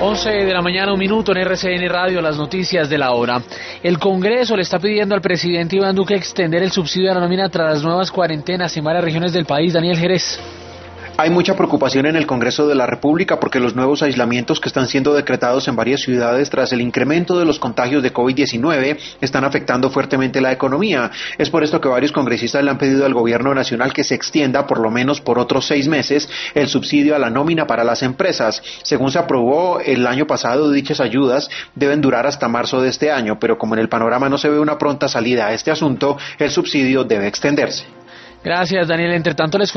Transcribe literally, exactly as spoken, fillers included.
once de la mañana, un minuto en R C N Radio, las noticias de la hora. El Congreso le está pidiendo al presidente Iván Duque extender el subsidio a la nómina tras las nuevas cuarentenas en varias regiones del país. Daniel Jerez. Hay mucha preocupación en el Congreso de la República porque los nuevos aislamientos que están siendo decretados en varias ciudades tras el incremento de los contagios de COVID diecinueve están afectando fuertemente la economía. Es por esto que varios congresistas le han pedido al gobierno nacional que se extienda por lo menos por otros seis meses el subsidio a la nómina para las empresas. Según se aprobó el año pasado, dichas ayudas deben durar hasta marzo de este año, pero como en el panorama no se ve una pronta salida a este asunto, el subsidio debe extenderse. Gracias, Daniel. Entre tanto, les